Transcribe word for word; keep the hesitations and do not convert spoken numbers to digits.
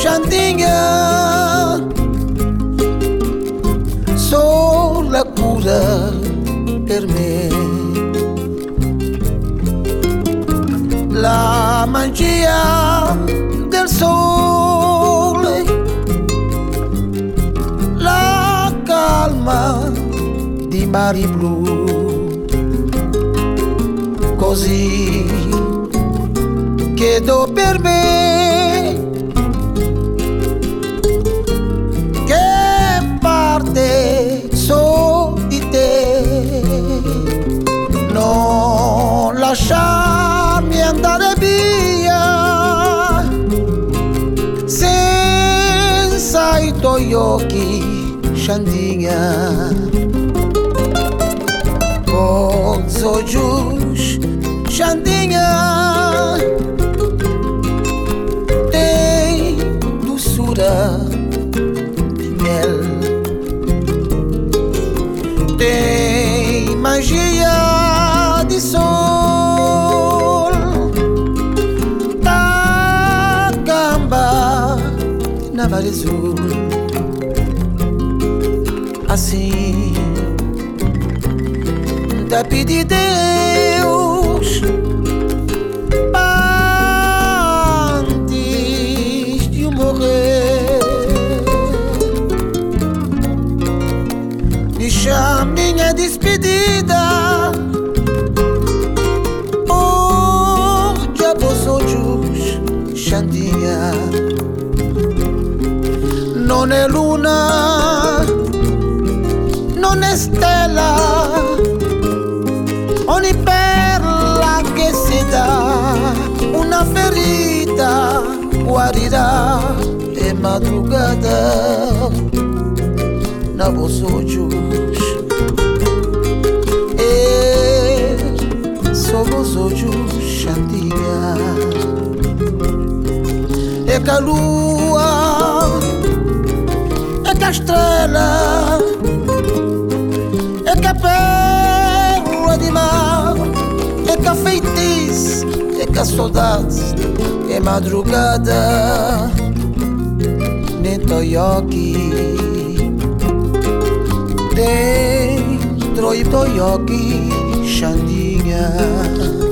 Xandinha, sou la cura per me, la magia del sole, la calma di mari blu, così chiedo per me che parte so di te, non lasciarmi andare via senza i tuoi occhi, Xandinha. Pozzo giù, Xandinha, tem doçura de mel, tem magia de sol, da gamba na Vale Azul. Assim da pedir Deus antes de eu morrer, deixa minha despedida onde a bolsa jus, Xandinha. Non è luna, non è stella, ogni perla che si dà una ferita guarirà, è madrugada na bolso gius, e so bolso gius, Xandinha. E che a lua, e che a estrela, e che a perla di mar, e che a feitiço, e che a saudade, é madrugada dentro de occhi, dentro de occhi, Xandinha.